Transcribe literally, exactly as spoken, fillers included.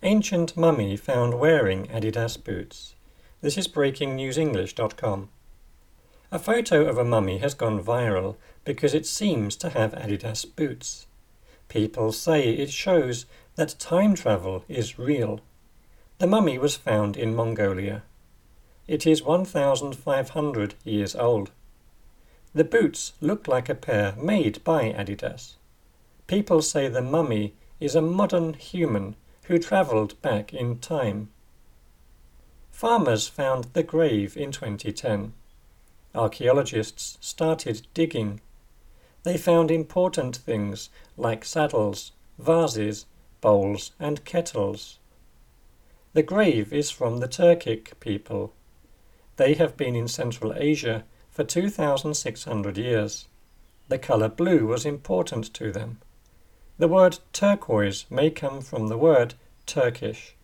Ancient mummy found wearing Adidas boots. This is breaking news english dot com. A photo of a mummy has gone viral because it seems to have Adidas boots. People say it shows that time travel is real. The mummy was found in Mongolia. It is one thousand five hundred years old. The boots look like a pair made by Adidas. People say the mummy is a modern human who travelled back in time. Farmers found the grave in twenty ten. Archaeologists started digging. They found important things like saddles, vases, bowls and kettles. The grave is from the Turkic people. They have been in Central Asia for two thousand six hundred years. The colour blue was important to them. The word turquoise may come from the word Turkish.